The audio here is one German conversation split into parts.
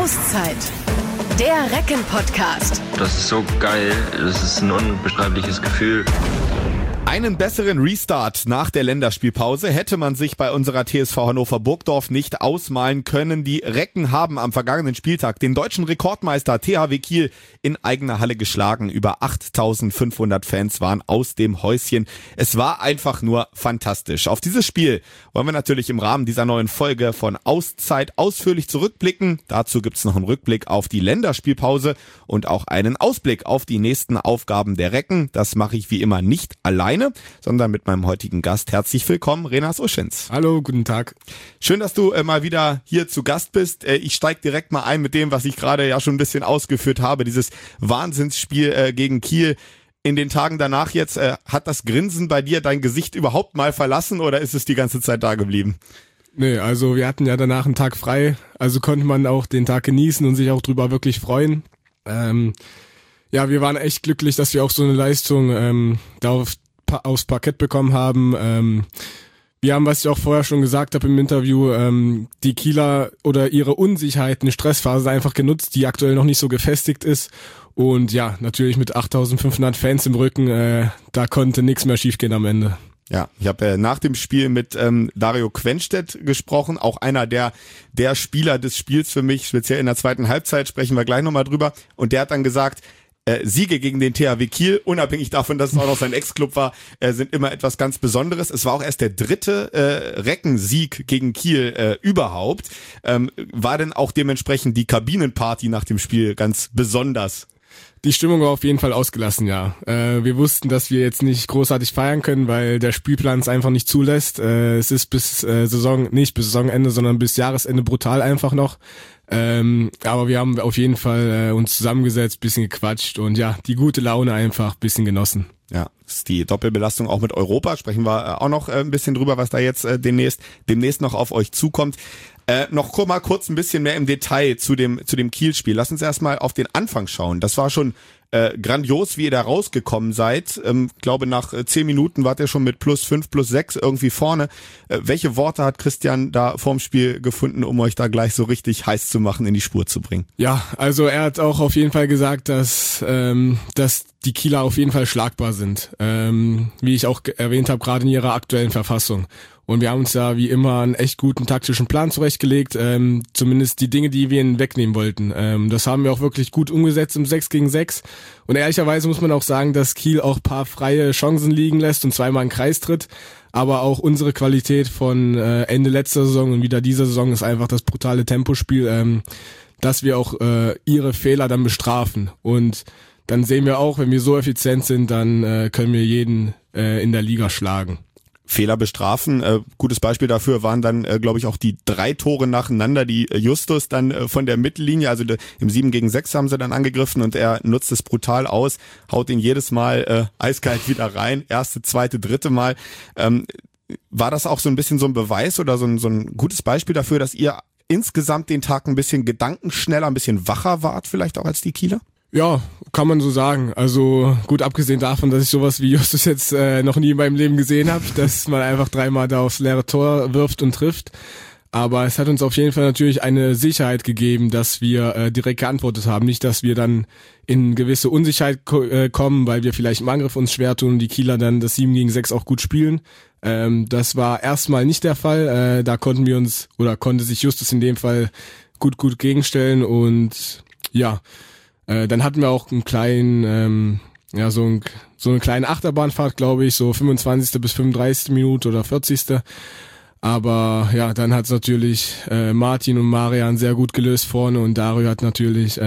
Auszeit. Der Recken-Podcast. Das ist so geil. Das ist ein unbeschreibliches Gefühl. Einen besseren Restart nach der Länderspielpause hätte man sich bei unserer TSV Hannover Burgdorf nicht ausmalen können. Die Recken haben am vergangenen Spieltag den deutschen Rekordmeister THW Kiel in eigener Halle geschlagen. Über 8.500 Fans waren aus dem Häuschen. Es war einfach nur fantastisch. Auf dieses Spiel wollen wir natürlich im Rahmen dieser neuen Folge von Auszeit ausführlich zurückblicken. Dazu gibt's noch einen Rückblick auf die Länderspielpause und auch einen Ausblick auf die nächsten Aufgaben der Recken. Das mache ich wie immer nicht alleine, sondern mit meinem heutigen Gast. Herzlich willkommen, Renas Uschins. Hallo, guten Tag. Schön, dass du mal wieder hier zu Gast bist. Ich steige direkt mal ein mit dem, was ich gerade ja schon ein bisschen ausgeführt habe, dieses Wahnsinnsspiel gegen Kiel. In den Tagen danach jetzt, hat das Grinsen bei dir dein Gesicht überhaupt mal verlassen oder ist es die ganze Zeit da geblieben? Nee, also wir hatten ja danach einen Tag frei, also konnte man auch den Tag genießen und sich auch drüber wirklich freuen. Ja, wir waren echt glücklich, dass wir auch so eine Leistung aufs Parkett bekommen haben. Wir haben, was ich auch vorher schon gesagt habe im Interview, die Kieler oder ihre Unsicherheit, eine Stressphase einfach genutzt, die aktuell noch nicht so gefestigt ist. Und ja, natürlich mit 8.500 Fans im Rücken, da konnte nichts mehr schiefgehen am Ende. Ja, ich habe nach dem Spiel mit Dario Quenstedt gesprochen, auch einer der Spieler des Spiels für mich, speziell in der zweiten Halbzeit, sprechen wir gleich nochmal drüber. Und der hat dann gesagt, Siege gegen den THW Kiel, unabhängig davon, dass es auch noch sein Ex-Club war, sind immer etwas ganz Besonderes. Es war auch erst der dritte Reckensieg gegen Kiel überhaupt. War denn auch dementsprechend die Kabinenparty nach dem Spiel ganz besonders? Die Stimmung war auf jeden Fall ausgelassen, ja. Wir wussten, dass wir jetzt nicht großartig feiern können, weil der Spielplan es einfach nicht zulässt. Es ist bis Saisonende, sondern bis Jahresende brutal einfach noch. Aber wir haben auf jeden Fall uns zusammengesetzt, bisschen gequatscht und ja, die gute Laune einfach bisschen genossen. Ja, das ist die Doppelbelastung auch mit Europa. Sprechen wir auch noch ein bisschen drüber, was da jetzt demnächst noch auf euch zukommt. Noch mal kurz ein bisschen mehr im Detail zu dem Kiel-Spiel. Lass uns erstmal auf den Anfang schauen. Das war schon grandios, wie ihr da rausgekommen seid. Glaube nach 10 Minuten wart ihr schon mit +5, +6 irgendwie vorne. Welche Worte hat Christian da vorm Spiel gefunden, um euch da gleich so richtig heiß zu machen, in die Spur zu bringen? Ja, also er hat auch auf jeden Fall gesagt, dass die Kieler auf jeden Fall schlagbar sind. Wie ich auch erwähnt habe, gerade in ihrer aktuellen Verfassung. Und wir haben uns da wie immer einen echt guten taktischen Plan zurechtgelegt, zumindest die Dinge, die wir ihnen wegnehmen wollten. Das haben wir auch wirklich gut umgesetzt im 6 gegen 6. Und ehrlicherweise muss man auch sagen, dass Kiel auch paar freie Chancen liegen lässt und zweimal einen Kreis tritt. Aber auch unsere Qualität von Ende letzter Saison und wieder dieser Saison ist einfach das brutale Tempospiel, dass wir auch ihre Fehler dann bestrafen. Und dann sehen wir auch, wenn wir so effizient sind, dann können wir jeden in der Liga schlagen. Fehler bestrafen. Gutes Beispiel dafür waren dann, glaube ich, auch die 3 Tore nacheinander, die Justus dann von der Mittellinie, also im 7 gegen 6 haben sie dann angegriffen und er nutzt es brutal aus, haut ihn jedes Mal eiskalt wieder rein, erste, zweite, dritte Mal. War das auch so ein bisschen so ein Beweis oder so ein gutes Beispiel dafür, dass ihr insgesamt den Tag ein bisschen gedankenschneller, ein bisschen wacher wart vielleicht auch als die Kieler? Ja, kann man so sagen. Also gut, abgesehen davon, dass ich sowas wie Justus jetzt noch nie in meinem Leben gesehen habe, dass man einfach 3-mal da aufs leere Tor wirft und trifft. Aber es hat uns auf jeden Fall natürlich eine Sicherheit gegeben, dass wir direkt geantwortet haben. Nicht, dass wir dann in gewisse Unsicherheit kommen, weil wir vielleicht im Angriff uns schwer tun und die Kieler dann das 7 gegen 6 auch gut spielen. Das war erstmal nicht der Fall. Da konnte sich Justus in dem Fall gut gegenstellen und ja, dann hatten wir auch einen kleinen, so eine kleine Achterbahnfahrt, glaube ich, so 25. bis 35. Minute oder 40. Aber ja, dann hat's natürlich Martin und Marian sehr gut gelöst vorne und Dario hat natürlich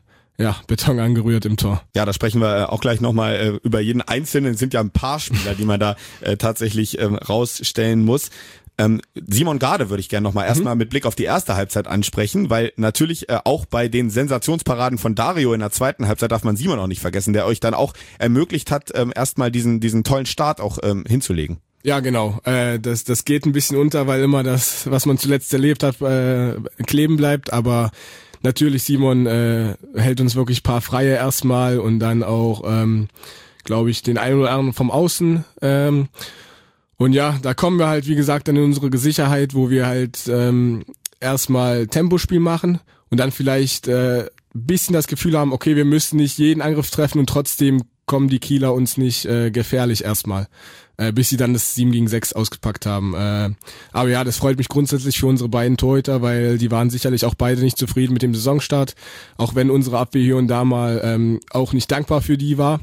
Beton angerührt im Tor. Ja, da sprechen wir auch gleich nochmal über jeden Einzelnen. Es sind ja ein paar Spieler, die man da tatsächlich rausstellen muss. Simon Garde würde ich gerne nochmal erstmal mit Blick auf die erste Halbzeit ansprechen, weil natürlich auch bei den Sensationsparaden von Dario in der zweiten Halbzeit darf man Simon auch nicht vergessen, der euch dann auch ermöglicht hat, erstmal diesen tollen Start auch hinzulegen. Ja, genau. Das geht ein bisschen unter, weil immer das, was man zuletzt erlebt hat, kleben bleibt, aber natürlich Simon hält uns wirklich ein paar Freie erstmal und dann auch, glaube ich, den einen oder anderen vom Außen. Und ja, da kommen wir halt, wie gesagt, dann in unsere Sicherheit, wo wir halt erstmal Tempospiel machen und dann vielleicht bisschen das Gefühl haben, okay, wir müssen nicht jeden Angriff treffen und trotzdem kommen die Kieler uns nicht gefährlich erstmal, bis sie dann das 7-gegen-6 ausgepackt haben. Aber ja, das freut mich grundsätzlich für unsere beiden Torhüter, weil die waren sicherlich auch beide nicht zufrieden mit dem Saisonstart, auch wenn unsere Abwehr hier und da mal auch nicht dankbar für die war.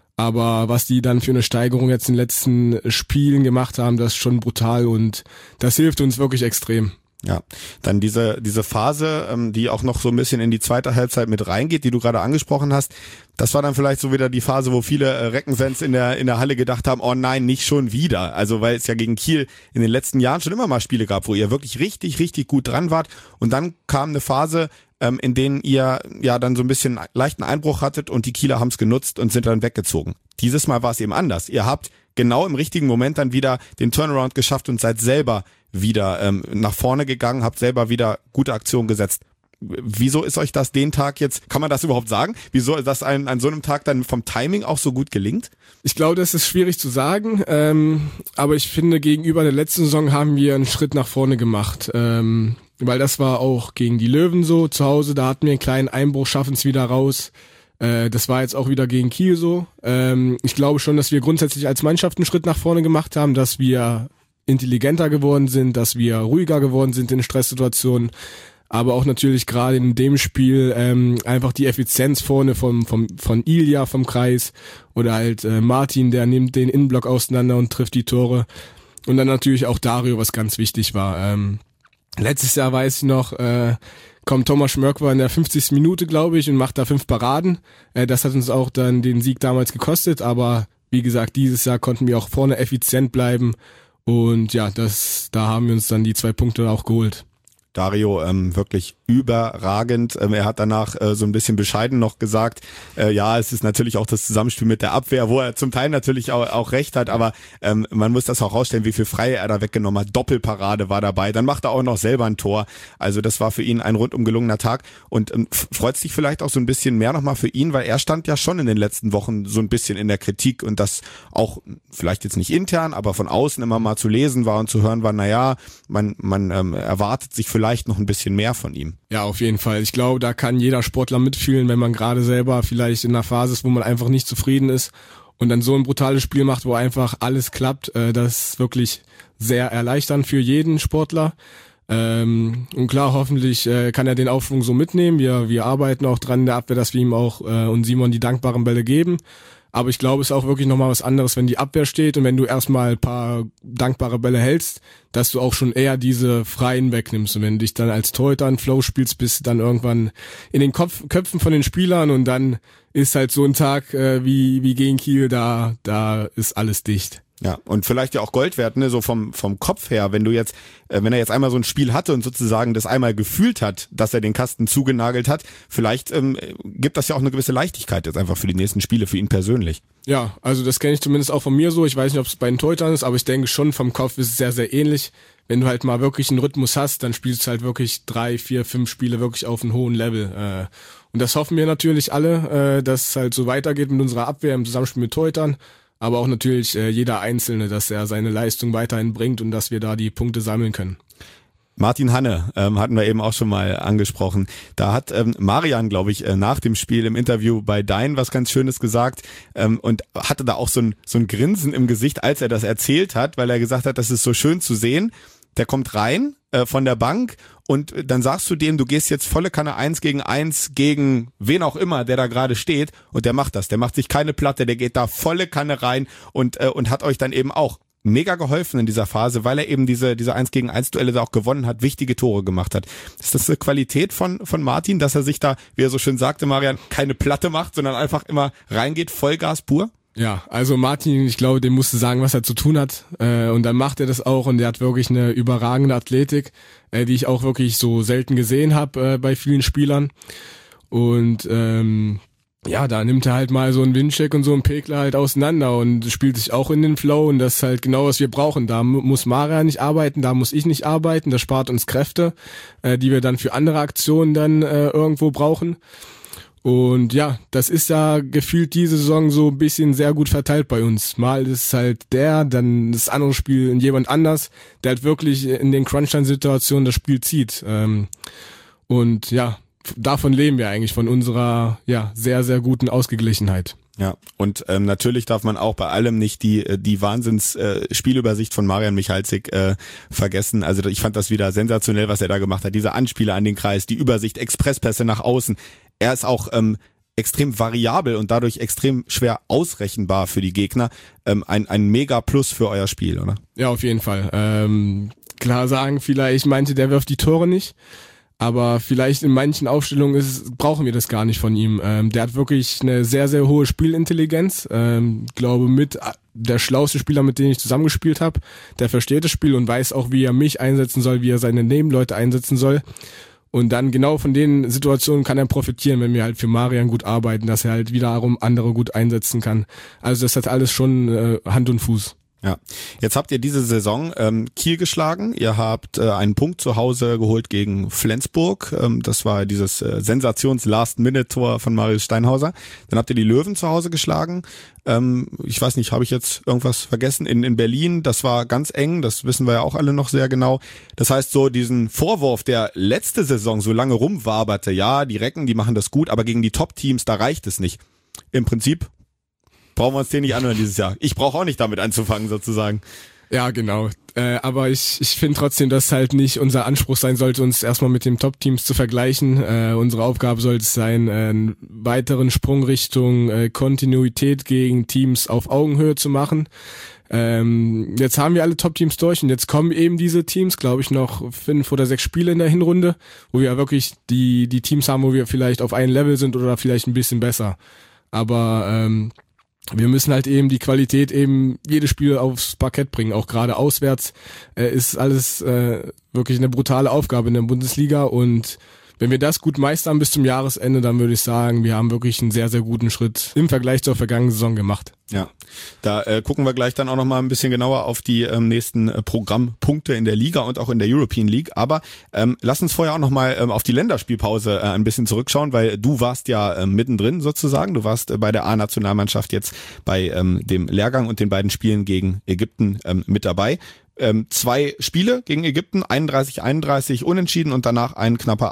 Aber was die dann für eine Steigerung jetzt in den letzten Spielen gemacht haben, das ist schon brutal und das hilft uns wirklich extrem. Ja, dann diese Phase, die auch noch so ein bisschen in die zweite Halbzeit mit reingeht, die du gerade angesprochen hast, das war dann vielleicht so wieder die Phase, wo viele Reckenfans in der Halle gedacht haben, oh nein, nicht schon wieder. Also weil es ja gegen Kiel in den letzten Jahren schon immer mal Spiele gab, wo ihr wirklich richtig, richtig gut dran wart und dann kam eine Phase, in denen ihr ja dann so ein bisschen leichten Einbruch hattet und die Kieler haben es genutzt und sind dann weggezogen. Dieses Mal war es eben anders. Ihr habt genau im richtigen Moment dann wieder den Turnaround geschafft und seid selber wieder nach vorne gegangen, habt selber wieder gute Aktionen gesetzt. Wieso ist euch das den Tag jetzt, kann man das überhaupt sagen? Wieso ist das an so einem Tag dann vom Timing auch so gut gelingt? Ich glaube, das ist schwierig zu sagen, aber ich finde, gegenüber der letzten Saison haben wir einen Schritt nach vorne gemacht, weil das war auch gegen die Löwen so, zu Hause, da hatten wir einen kleinen Einbruch, schaffen es wieder raus. Das war jetzt auch wieder gegen Kiel so. Ich glaube schon, dass wir grundsätzlich als Mannschaft einen Schritt nach vorne gemacht haben, dass wir intelligenter geworden sind, dass wir ruhiger geworden sind in Stresssituationen, aber auch natürlich gerade in dem Spiel einfach die Effizienz vorne von Ilja vom Kreis oder halt Martin, der nimmt den Innenblock auseinander und trifft die Tore und dann natürlich auch Dario, was ganz wichtig war. Letztes Jahr weiß ich noch, kommt Thomas Schmörkwer in der 50. Minute, glaube ich, und macht da 5 Paraden. Das hat uns auch dann den Sieg damals gekostet, aber wie gesagt, dieses Jahr konnten wir auch vorne effizient bleiben und ja, da haben wir uns dann die 2 Punkte auch geholt. Dario wirklich überragend. Er hat danach so ein bisschen bescheiden noch gesagt, ja, es ist natürlich auch das Zusammenspiel mit der Abwehr, wo er zum Teil natürlich auch recht hat, aber man muss das auch rausstellen, wie viel Freie er da weggenommen hat. Doppelparade war dabei, dann macht er auch noch selber ein Tor. Also das war für ihn ein rundum gelungener Tag und freut sich vielleicht auch so ein bisschen mehr nochmal für ihn, weil er stand ja schon in den letzten Wochen so ein bisschen in der Kritik und das auch vielleicht jetzt nicht intern, aber von außen immer mal zu lesen war und zu hören war, naja, man erwartet sich vielleicht noch ein bisschen mehr von ihm. Ja, auf jeden Fall. Ich glaube, da kann jeder Sportler mitfühlen, wenn man gerade selber vielleicht in einer Phase ist, wo man einfach nicht zufrieden ist und dann so ein brutales Spiel macht, wo einfach alles klappt. Das ist wirklich sehr erleichternd für jeden Sportler. Und klar, hoffentlich kann er den Aufschwung so mitnehmen. Wir arbeiten auch dran in der Abwehr, dass wir ihm auch und Simon die dankbaren Bälle geben. Aber ich glaube, es ist auch wirklich nochmal was anderes, wenn die Abwehr steht und wenn du erstmal ein paar dankbare Bälle hältst, dass du auch schon eher diese Freien wegnimmst. Und wenn du dich dann als Torhüter in Flow spielst, bist du dann irgendwann in den Köpfen von den Spielern und dann ist halt so ein Tag wie gegen Kiel, da ist alles dicht. Ja, und vielleicht ja auch Gold wert, ne, so vom Kopf her, wenn er jetzt einmal so ein Spiel hatte und sozusagen das einmal gefühlt hat, dass er den Kasten zugenagelt hat, vielleicht gibt das ja auch eine gewisse Leichtigkeit jetzt einfach für die nächsten Spiele, für ihn persönlich. Ja, also das kenne ich zumindest auch von mir so. Ich weiß nicht, ob es bei den Torhütern ist, aber ich denke schon, vom Kopf ist es sehr, sehr ähnlich. Wenn du halt mal wirklich einen Rhythmus hast, dann spielst du halt wirklich 3, 4, 5 Spiele wirklich auf einem hohen Level. Und das hoffen wir natürlich alle, dass es halt so weitergeht mit unserer Abwehr im Zusammenspiel mit Torhütern. Aber auch natürlich jeder Einzelne, dass er seine Leistung weiterhin bringt und dass wir da die Punkte sammeln können. Martin Hanne hatten wir eben auch schon mal angesprochen. Da hat Marian, glaube ich, nach dem Spiel im Interview bei Dein was ganz Schönes gesagt und hatte da auch so ein Grinsen im Gesicht, als er das erzählt hat, weil er gesagt hat, das ist so schön zu sehen. Der kommt rein von der Bank und dann sagst du dem, du gehst jetzt volle Kanne 1 gegen 1 gegen wen auch immer, der da gerade steht und der macht das. Der macht sich keine Platte, der geht da volle Kanne rein und hat euch dann eben auch mega geholfen in dieser Phase, weil er eben diese 1 gegen 1 Duelle da auch gewonnen hat, wichtige Tore gemacht hat. Ist das eine Qualität von Martin, dass er sich da, wie er so schön sagte, Marian, keine Platte macht, sondern einfach immer reingeht, Vollgas pur? Ja, also Martin, ich glaube, dem musst du sagen, was er zu tun hat und dann macht er das auch und er hat wirklich eine überragende Athletik, die ich auch wirklich so selten gesehen habe bei vielen Spielern und ja, da nimmt er halt mal so einen Windcheck und so einen Pekler halt auseinander und spielt sich auch in den Flow und das ist halt genau, was wir brauchen. Da muss Marian nicht arbeiten, da muss ich nicht arbeiten, das spart uns Kräfte, die wir dann für andere Aktionen dann irgendwo brauchen. Und ja, das ist ja gefühlt diese Saison so ein bisschen sehr gut verteilt bei uns. Mal ist halt dann das andere Spiel in jemand anders, der halt wirklich in den Crunch-Time-Situationen das Spiel zieht. Und ja, davon leben wir eigentlich, von unserer sehr, sehr guten Ausgeglichenheit. Ja, und natürlich darf man auch bei allem nicht die Wahnsinns-Spielübersicht von Marian Michalzik vergessen. Also ich fand das wieder sensationell, was er da gemacht hat. Diese Anspiele an den Kreis, die Übersicht, Expresspässe nach außen. Er ist auch extrem variabel und dadurch extrem schwer ausrechenbar für die Gegner. Ein mega Plus für euer Spiel, oder? Ja, auf jeden Fall. Klar sagen vielleicht manche, der wirft die Tore nicht. Aber vielleicht in manchen Aufstellungen brauchen wir das gar nicht von ihm. Der hat wirklich eine sehr, sehr hohe Spielintelligenz. Glaube mit der schlauste Spieler, mit dem ich zusammengespielt habe. Der versteht das Spiel und weiß auch, wie er mich einsetzen soll, wie er seine Nebenleute einsetzen soll. Und dann genau von den Situationen kann er profitieren, wenn wir halt für Marian gut arbeiten, dass er halt wiederum andere gut einsetzen kann. Also das hat alles schon Hand und Fuß. Ja, jetzt habt ihr diese Saison Kiel geschlagen. Ihr habt einen Punkt zu Hause geholt gegen Flensburg. Das war dieses Sensations-Last-Minute-Tor von Marius Steinhauser. Dann habt ihr die Löwen zu Hause geschlagen. Ich weiß nicht, habe ich jetzt irgendwas vergessen? In Berlin, das war ganz eng, das wissen wir ja auch alle noch sehr genau. Das heißt, so diesen Vorwurf, der letzte Saison so lange rumwaberte, ja, die Recken, die machen das gut, aber gegen die Top-Teams, da reicht es nicht. Im Prinzip brauchen wir uns den nicht anhören dieses Jahr. Ich brauche auch nicht damit anzufangen, sozusagen. Ja, genau. Aber ich finde trotzdem, dass halt nicht unser Anspruch sein sollte, uns erstmal mit den Top-Teams zu vergleichen. Unsere Aufgabe sollte es sein, einen weiteren Sprung Richtung Kontinuität gegen Teams auf Augenhöhe zu machen. Jetzt haben wir alle Top-Teams durch und jetzt kommen eben diese Teams, glaube ich, noch 5 oder 6 Spiele in der Hinrunde, wo wir wirklich die Teams haben, wo wir vielleicht auf einem Level sind oder vielleicht ein bisschen besser. Aber wir müssen halt eben die Qualität eben jedes Spiel aufs Parkett bringen, auch gerade auswärts ist alles wirklich eine brutale Aufgabe in der Bundesliga und wenn wir das gut meistern bis zum Jahresende, dann würde ich sagen, wir haben wirklich einen sehr, sehr guten Schritt im Vergleich zur vergangenen Saison gemacht. Ja, da gucken wir gleich dann auch nochmal ein bisschen genauer auf die nächsten Programmpunkte in der Liga und auch in der European League. Aber lass uns vorher auch nochmal auf die Länderspielpause ein bisschen zurückschauen, weil du warst ja mittendrin sozusagen. Du warst bei der A-Nationalmannschaft jetzt bei dem Lehrgang und den beiden Spielen gegen Ägypten mit dabei. 2 Spiele gegen Ägypten, 31-31 unentschieden und danach ein knapper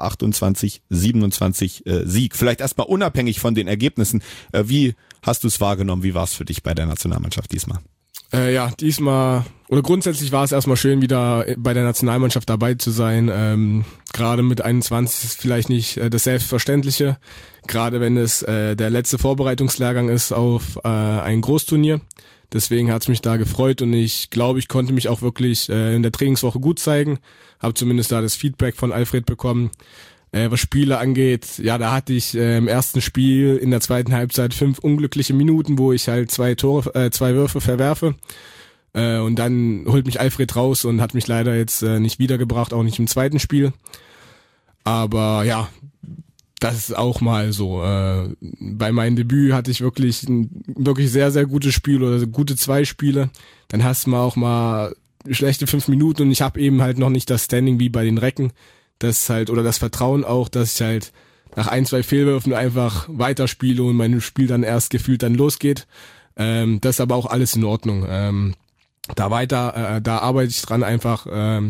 28-27 Sieg. Vielleicht erstmal unabhängig von den Ergebnissen. Wie hast du es wahrgenommen? Wie war es für dich bei der Nationalmannschaft diesmal? Diesmal, oder grundsätzlich war es erstmal schön, wieder bei der Nationalmannschaft dabei zu sein. Gerade mit 21 ist vielleicht nicht das Selbstverständliche, gerade wenn es der letzte Vorbereitungslehrgang ist auf ein Großturnier. Deswegen hat's mich da gefreut und ich glaube, ich konnte mich auch wirklich in der Trainingswoche gut zeigen. Habe zumindest da das Feedback von Alfred bekommen. Was Spiele angeht, ja, da hatte ich im ersten Spiel in der zweiten Halbzeit 5 unglückliche Minuten, wo ich halt 2 Würfe verwerfe. Und dann holt mich Alfred raus und hat mich leider jetzt nicht wiedergebracht, auch nicht im zweiten Spiel. Aber ja, das ist auch mal so. Bei meinem Debüt hatte ich wirklich ein sehr, sehr gutes Spiel oder gute 2 Spiele. Dann hast du mal auch mal schlechte 5 Minuten und ich habe eben halt noch nicht das Standing wie bei den Recken. Das halt, oder das Vertrauen auch, dass ich halt nach 1, 2 Fehlwürfen einfach weiterspiele und mein Spiel dann erst gefühlt dann losgeht. Das ist aber auch alles in Ordnung. Da arbeite ich dran einfach.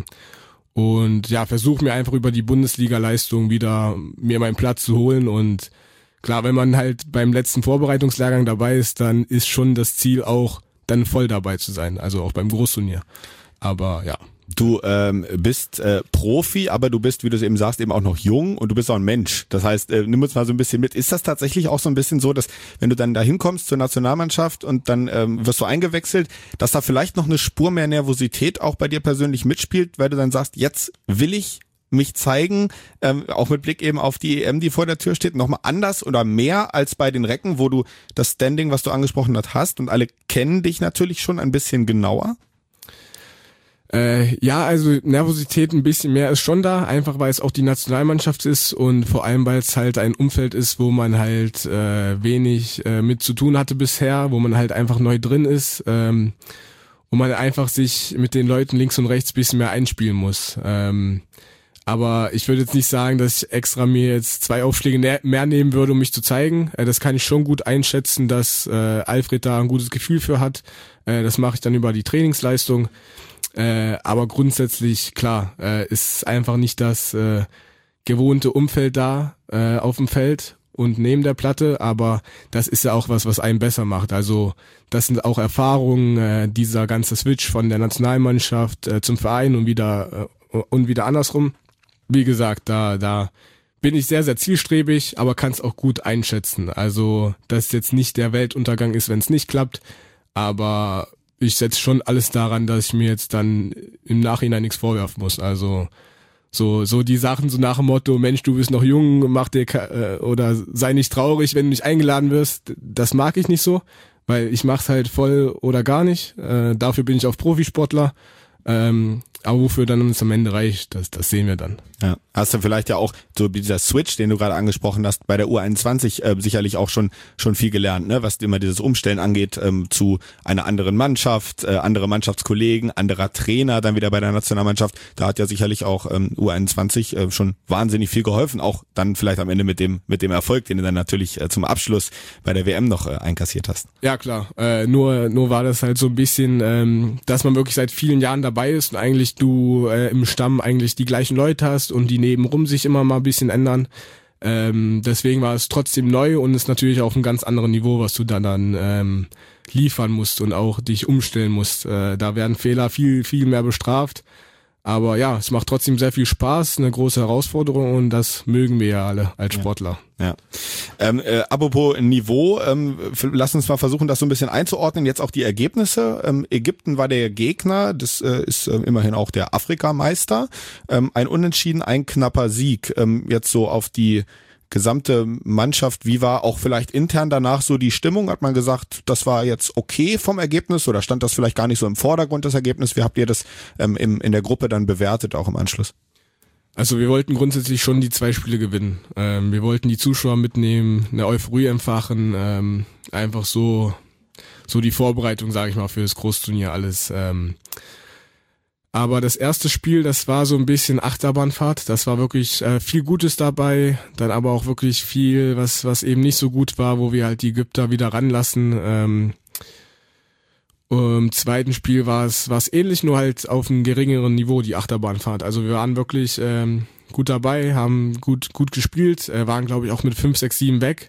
Und ja, versuche mir einfach über die Bundesliga-Leistung wieder mir meinen Platz zu holen. Und klar, wenn man halt beim letzten Vorbereitungslehrgang dabei ist, dann ist schon das Ziel auch, dann voll dabei zu sein. Also auch beim Großturnier. Aber ja. Du bist Profi, aber du bist, wie du es eben sagst, eben auch noch jung und du bist auch ein Mensch. Das heißt, nimm uns mal so ein bisschen mit. Ist das tatsächlich auch so ein bisschen so, dass wenn du dann da hinkommst zur Nationalmannschaft und dann wirst du eingewechselt, dass da vielleicht noch eine Spur mehr Nervosität auch bei dir persönlich mitspielt, weil du dann sagst, jetzt will ich mich zeigen, auch mit Blick eben auf die EM, die vor der Tür steht, nochmal anders oder mehr als bei den Recken, wo du das Standing, was du angesprochen hast und alle kennen dich natürlich schon ein bisschen genauer? Ja, also Nervosität ein bisschen mehr ist schon da, einfach weil es auch die Nationalmannschaft ist und vor allem, weil es halt ein Umfeld ist, wo man halt wenig mit zu tun hatte bisher, wo man halt einfach neu drin ist und man einfach sich mit den Leuten links und rechts ein bisschen mehr einspielen muss. Aber ich würde jetzt nicht sagen, dass ich extra mir jetzt 2 Aufschläge mehr nehmen würde, um mich zu zeigen. Das kann ich schon gut einschätzen, dass Alfred da ein gutes Gefühl für hat. Das mache ich dann über die Trainingsleistung. Aber grundsätzlich, klar, ist einfach nicht das gewohnte Umfeld da auf dem Feld und neben der Platte, aber das ist ja auch was einen besser macht. Also das sind auch Erfahrungen, dieser ganze Switch von der Nationalmannschaft zum Verein und wieder andersrum. Wie gesagt, da bin ich sehr, sehr zielstrebig, aber kann es auch gut einschätzen. Also dass jetzt nicht der Weltuntergang ist, wenn es nicht klappt, aber ich setze schon alles daran, dass ich mir jetzt dann im Nachhinein nichts vorwerfen muss. Also so die Sachen so nach dem Motto, Mensch, du bist noch jung, mach dir oder sei nicht traurig, wenn du nicht eingeladen wirst. Das mag ich nicht so, weil ich mach's halt voll oder gar nicht. Dafür bin ich auch Profisportler. Aber wofür dann uns am Ende reicht, das sehen wir dann. Ja. Hast du vielleicht ja auch so dieser Switch, den du gerade angesprochen hast, bei der U21 sicherlich auch schon viel gelernt, ne? Was immer dieses Umstellen angeht zu einer anderen Mannschaft, andere Mannschaftskollegen, anderer Trainer, dann wieder bei der Nationalmannschaft. Da hat ja sicherlich auch U21 schon wahnsinnig viel geholfen, auch dann vielleicht am Ende mit dem Erfolg, den du dann natürlich zum Abschluss bei der WM noch einkassiert hast. Ja klar, nur war das halt so ein bisschen, dass man wirklich seit vielen Jahren dabei ist und eigentlich du im Stamm eigentlich die gleichen Leute hast und die nebenrum sich immer mal ein bisschen ändern. Deswegen war es trotzdem neu und ist natürlich auf einem ganz anderen Niveau, was du dann liefern musst und auch dich umstellen musst. Da werden Fehler viel, viel mehr bestraft. Aber ja, es macht trotzdem sehr viel Spaß, eine große Herausforderung und das mögen wir ja alle als Sportler. Ja. Apropos Niveau, lass uns mal versuchen, das so ein bisschen einzuordnen. Jetzt auch die Ergebnisse. Ägypten war der Gegner, das ist immerhin auch der Afrikameister. Ein Unentschieden, ein knapper Sieg. Jetzt so auf die gesamte Mannschaft, wie war auch vielleicht intern danach so die Stimmung? Hat man gesagt, das war jetzt okay vom Ergebnis oder stand das vielleicht gar nicht so im Vordergrund, das Ergebnis? Wie habt ihr das in der Gruppe dann bewertet, auch im Anschluss? Also wir wollten grundsätzlich schon die 2 Spiele gewinnen. Wir wollten die Zuschauer mitnehmen, eine Euphorie entfachen, einfach so die Vorbereitung, sage ich mal, für das Großturnier alles. Aber das erste Spiel, das war so ein bisschen Achterbahnfahrt. Das war wirklich viel Gutes dabei, dann aber auch wirklich viel, was eben nicht so gut war, wo wir halt die Ägypter wieder ranlassen. Im zweiten Spiel war es ähnlich, nur halt auf einem geringeren Niveau, die Achterbahnfahrt. Also wir waren wirklich gut dabei, haben gut gespielt, waren glaube ich auch mit 5, 6, 7 weg.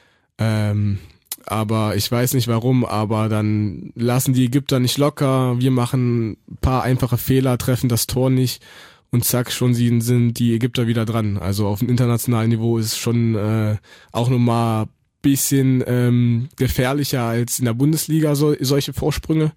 Aber ich weiß nicht warum, aber dann lassen die Ägypter nicht locker, wir machen ein paar einfache Fehler, treffen das Tor nicht und zack, schon sind die Ägypter wieder dran. Also auf dem internationalen Niveau ist schon auch nochmal ein bisschen gefährlicher als in der Bundesliga solche Vorsprünge.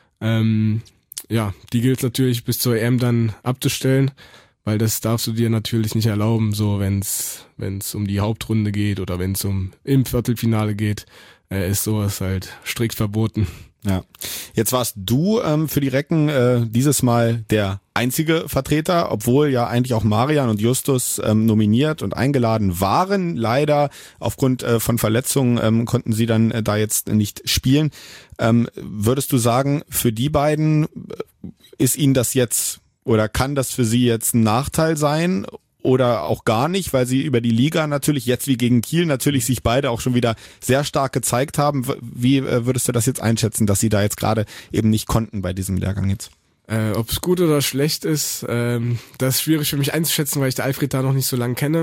Ja, die gilt natürlich bis zur EM dann abzustellen, weil das darfst du dir natürlich nicht erlauben, so wenn's um die Hauptrunde geht oder wenn's im Viertelfinale geht, ist sowas halt strikt verboten. Ja. Jetzt warst du für die Recken dieses Mal der einzige Vertreter, obwohl ja eigentlich auch Marian und Justus nominiert und eingeladen waren. Leider aufgrund von Verletzungen konnten sie dann da jetzt nicht spielen. Würdest du sagen, für die beiden ist ihnen das jetzt oder kann das für sie jetzt ein Nachteil sein? Oder auch gar nicht, weil sie über die Liga natürlich jetzt wie gegen Kiel natürlich sich beide auch schon wieder sehr stark gezeigt haben. Wie würdest du das jetzt einschätzen, dass sie da jetzt gerade eben nicht konnten bei diesem Lehrgang jetzt? Ob es gut oder schlecht ist, das ist schwierig für mich einzuschätzen, weil ich den Alfred da noch nicht so lange kenne.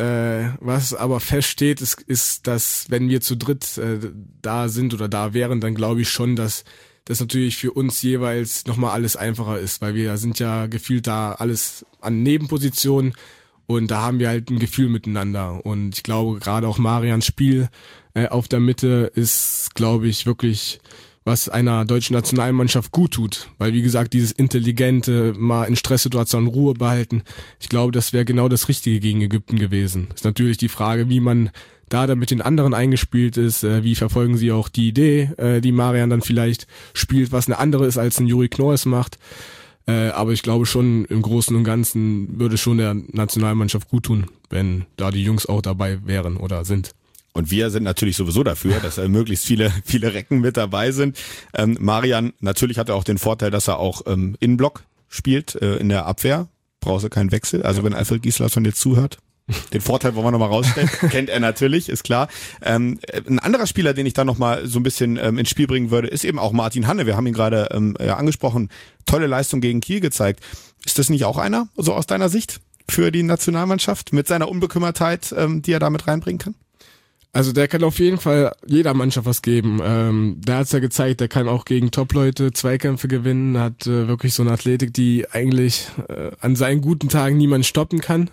Was aber feststeht, ist, dass wenn wir zu dritt da sind oder da wären, dann glaube ich schon, dass das natürlich für uns jeweils nochmal alles einfacher ist, weil wir sind ja gefühlt da alles an Nebenpositionen und da haben wir halt ein Gefühl miteinander und ich glaube gerade auch Marians Spiel auf der Mitte ist, glaube ich, wirklich was einer deutschen Nationalmannschaft gut tut, weil wie gesagt, dieses intelligente, mal in Stresssituationen Ruhe behalten, ich glaube, das wäre genau das Richtige gegen Ägypten gewesen. Ist natürlich die Frage, wie man da mit den anderen eingespielt ist, wie verfolgen sie auch die Idee, die Marian dann vielleicht spielt, was eine andere ist, als ein Juri Knorr es macht. Aber ich glaube schon, im Großen und Ganzen würde schon der Nationalmannschaft gut tun, wenn da die Jungs auch dabei wären oder sind. Und wir sind natürlich sowieso dafür, dass möglichst viele Recken mit dabei sind. Marian, natürlich hat er auch den Vorteil, dass er auch Innenblock spielt, in der Abwehr. Brauchst du keinen Wechsel. Also wenn Alfred Gislason jetzt zuhört, den Vorteil wollen wir nochmal rausstellen. Kennt er natürlich, ist klar. Ein anderer Spieler, den ich da nochmal so ein bisschen ins Spiel bringen würde, ist eben auch Martin Hanne. Wir haben ihn gerade angesprochen. Tolle Leistung gegen Kiel gezeigt. Ist das nicht auch einer, so aus deiner Sicht? für die Nationalmannschaft mit seiner Unbekümmertheit, die er damit reinbringen kann? Also der kann auf jeden Fall jeder Mannschaft was geben. Der hat's ja gezeigt, der kann auch gegen Top-Leute Zweikämpfe gewinnen, hat wirklich so eine Athletik, die eigentlich an seinen guten Tagen niemand stoppen kann.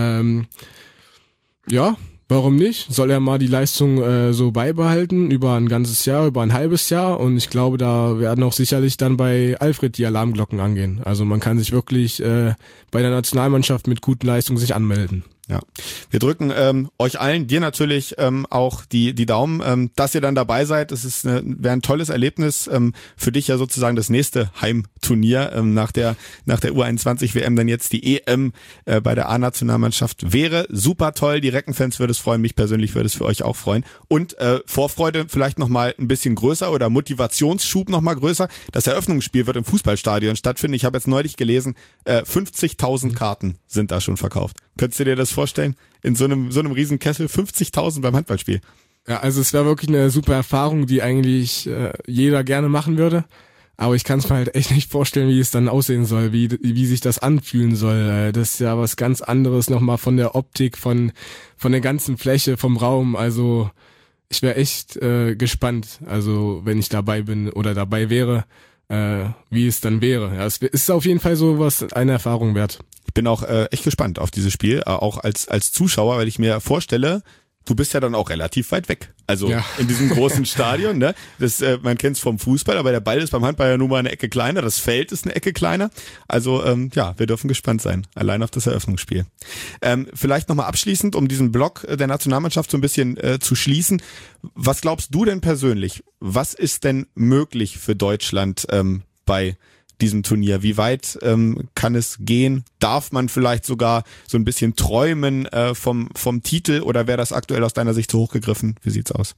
Ja, warum nicht? Soll er mal die Leistung so beibehalten über ein ganzes Jahr, über ein halbes Jahr, und ich glaube, da werden auch sicherlich dann bei Alfred die Alarmglocken angehen. Also man kann sich wirklich bei der Nationalmannschaft mit guten Leistungen sich anmelden. Ja, wir drücken euch allen, dir natürlich auch die Daumen, dass ihr dann dabei seid. Es wäre ein tolles Erlebnis, für dich ja sozusagen das nächste Heimturnier nach der U21 WM, dann jetzt die EM bei der A-Nationalmannschaft. Wäre super toll, die Reckenfans würde es freuen, mich persönlich würde es für euch auch freuen. Und Vorfreude vielleicht nochmal ein bisschen größer oder Motivationsschub nochmal größer. Das Eröffnungsspiel wird im Fußballstadion stattfinden. Ich habe jetzt neulich gelesen, 50.000 Karten sind da schon verkauft. Könntest du dir das vorstellen? In so einem riesen Kessel 50.000 beim Handballspiel. Ja, also es wäre wirklich eine super Erfahrung, die eigentlich jeder gerne machen würde. Aber ich kann es mir halt echt nicht vorstellen, wie es dann aussehen soll, wie sich das anfühlen soll. Das ist ja was ganz anderes nochmal von der Optik, von der ganzen Fläche, vom Raum. Also ich wäre echt gespannt, also wenn ich dabei bin oder dabei wäre, wie es dann wäre. Ja, es ist auf jeden Fall so was, eine Erfahrung wert. Ich bin auch echt gespannt auf dieses Spiel, auch als Zuschauer, weil ich mir vorstelle, du bist ja dann auch relativ weit weg. Also ja. In diesem großen Stadion, ne? Das, man kennt's vom Fußball, aber der Ball ist beim Handball ja nur mal eine Ecke kleiner, das Feld ist eine Ecke kleiner. Also ja, wir dürfen gespannt sein, allein auf das Eröffnungsspiel. Vielleicht nochmal abschließend, um diesen Block der Nationalmannschaft so ein bisschen zu schließen. Was glaubst du denn persönlich, was ist denn möglich für Deutschland bei diesem Turnier? Wie weit kann es gehen? Darf man vielleicht sogar so ein bisschen träumen vom Titel, oder wäre das aktuell aus deiner Sicht zu hoch gegriffen? Wie sieht's aus?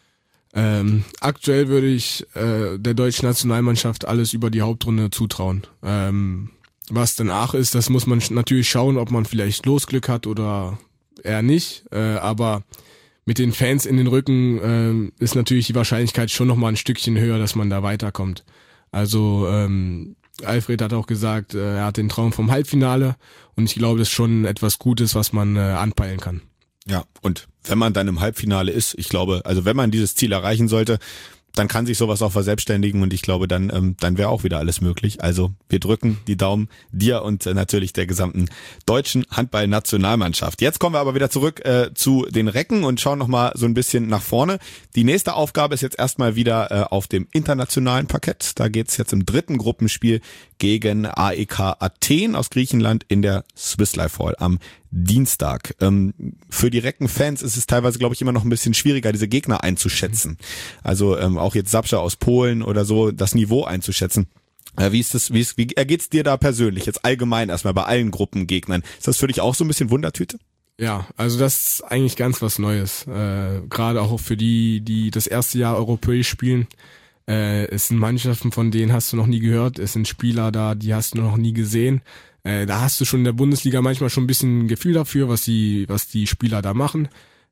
Aktuell würde ich der deutschen Nationalmannschaft alles über die Hauptrunde zutrauen. Was danach ist, das muss man natürlich schauen, ob man vielleicht Losglück hat oder eher nicht. Aber mit den Fans in den Rücken ist natürlich die Wahrscheinlichkeit schon nochmal ein Stückchen höher, dass man da weiterkommt. Also Alfred hat auch gesagt, er hat den Traum vom Halbfinale, und ich glaube, das ist schon etwas Gutes, was man anpeilen kann. Ja, und wenn man dann im Halbfinale ist, ich glaube, also wenn man dieses Ziel erreichen sollte, dann kann sich sowas auch verselbstständigen, und ich glaube, dann wäre auch wieder alles möglich. Also wir drücken die Daumen dir und natürlich der gesamten deutschen Handball-Nationalmannschaft. Jetzt kommen wir aber wieder zurück zu den Recken und schauen nochmal so ein bisschen nach vorne. Die nächste Aufgabe ist jetzt erstmal wieder auf dem internationalen Parkett. Da geht's jetzt im dritten Gruppenspiel gegen AEK Athen aus Griechenland in der Swiss Life Hall am Dienstag. Für die Reckenfans ist es teilweise, glaube ich, immer noch ein bisschen schwieriger, diese Gegner einzuschätzen. Also auch jetzt Sapscha aus Polen oder so, das Niveau einzuschätzen. Wie ergeht's dir da persönlich, jetzt allgemein erstmal bei allen Gruppengegnern? Ist das für dich auch so ein bisschen Wundertüte? Ja, also das ist eigentlich ganz was Neues. Gerade auch für die das erste Jahr europäisch spielen. Es sind Mannschaften, von denen hast du noch nie gehört. Es sind Spieler da, die hast du noch nie gesehen. Da hast du schon in der Bundesliga manchmal schon ein bisschen Gefühl dafür, was die Spieler da machen.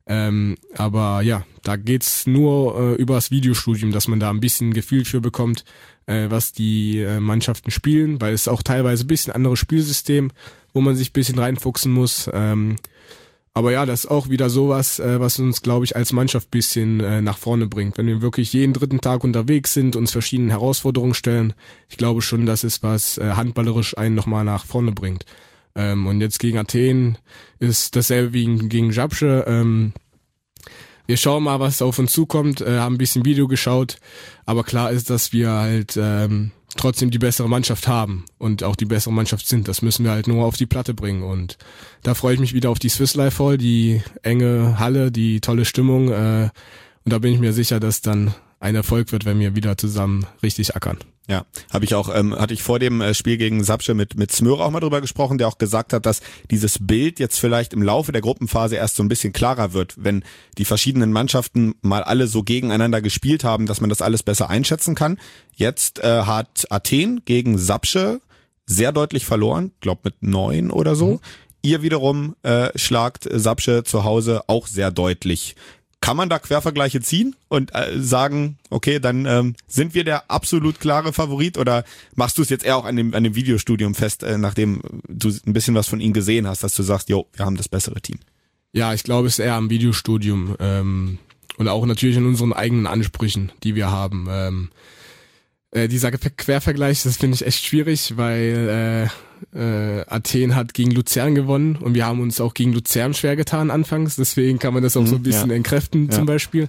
Aber ja, da geht's nur übers Videostudium, dass man da ein bisschen Gefühl für bekommt, was die Mannschaften spielen, weil es auch teilweise ein bisschen anderes Spielsystem, wo man sich ein bisschen reinfuchsen muss. Aber ja, das ist auch wieder sowas, was uns, glaube ich, als Mannschaft ein bisschen nach vorne bringt. Wenn wir wirklich jeden dritten Tag unterwegs sind, uns verschiedene Herausforderungen stellen, ich glaube schon, das ist was handballerisch einen nochmal nach vorne bringt. Und jetzt gegen Athen ist dasselbe wie gegen Sapscha. Wir schauen mal, was auf uns zukommt, haben ein bisschen Video geschaut, aber klar ist, dass wir halt trotzdem die bessere Mannschaft haben und auch die bessere Mannschaft sind. Das müssen wir halt nur auf die Platte bringen, und da freue ich mich wieder auf die Swiss Life Hall, die enge Halle, die tolle Stimmung, und da bin ich mir sicher, dass dann ein Erfolg wird, wenn wir wieder zusammen richtig ackern. Ja, hatte ich vor dem Spiel gegen Sapscha mit Smöre auch mal drüber gesprochen, der auch gesagt hat, dass dieses Bild jetzt vielleicht im Laufe der Gruppenphase erst so ein bisschen klarer wird, wenn die verschiedenen Mannschaften mal alle so gegeneinander gespielt haben, dass man das alles besser einschätzen kann. Jetzt hat Athen gegen Sapscha sehr deutlich verloren, glaub mit 9 oder so. Ihr wiederum schlagt Sapscha zu Hause auch sehr deutlich. Kann man da Quervergleiche ziehen und sagen, okay, dann sind wir der absolut klare Favorit, oder machst du es jetzt eher auch an dem Videostudium fest, nachdem du ein bisschen was von ihnen gesehen hast, dass du sagst, jo, wir haben das bessere Team? Ja, ich glaube, es ist eher am Videostudium und auch natürlich in unseren eigenen Ansprüchen, die wir haben. Dieser Quervergleich, das finde ich echt schwierig, weil Athen hat gegen Luzern gewonnen und wir haben uns auch gegen Luzern schwer getan anfangs, deswegen kann man das auch so ein bisschen entkräften zum Beispiel.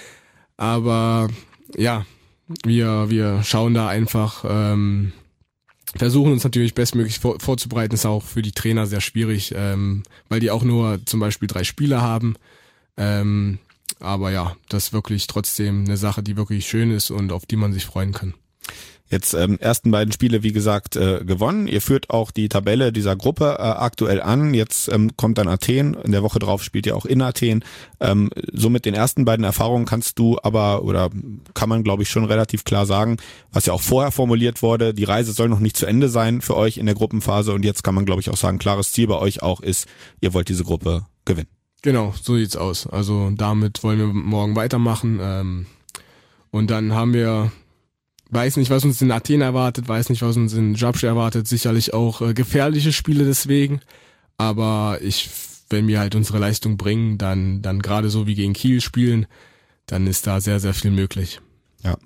Aber ja, wir schauen da einfach, versuchen uns natürlich bestmöglich vorzubereiten, ist auch für die Trainer sehr schwierig, weil die auch nur zum Beispiel 3 Spieler haben. Aber ja, das ist wirklich trotzdem eine Sache, die wirklich schön ist und auf die man sich freuen kann. Jetzt ersten beiden Spiele, wie gesagt, gewonnen. Ihr führt auch die Tabelle dieser Gruppe aktuell an. Jetzt kommt dann Athen. In der Woche drauf spielt ihr auch in Athen. So mit den ersten beiden Erfahrungen kannst du aber, oder kann man, glaube ich, schon relativ klar sagen, was ja auch vorher formuliert wurde, die Reise soll noch nicht zu Ende sein für euch in der Gruppenphase. Und jetzt kann man, glaube ich, auch sagen, klares Ziel bei euch auch ist, ihr wollt diese Gruppe gewinnen. Genau, so sieht's aus. Also damit wollen wir morgen weitermachen. Und dann haben wir, weiß nicht, was uns in Athen erwartet, weiß nicht, was uns in Jabche erwartet, sicherlich auch gefährliche Spiele deswegen, aber wenn wir halt unsere Leistung bringen, dann gerade so wie gegen Kiel spielen, dann ist da sehr, sehr viel möglich. Ja.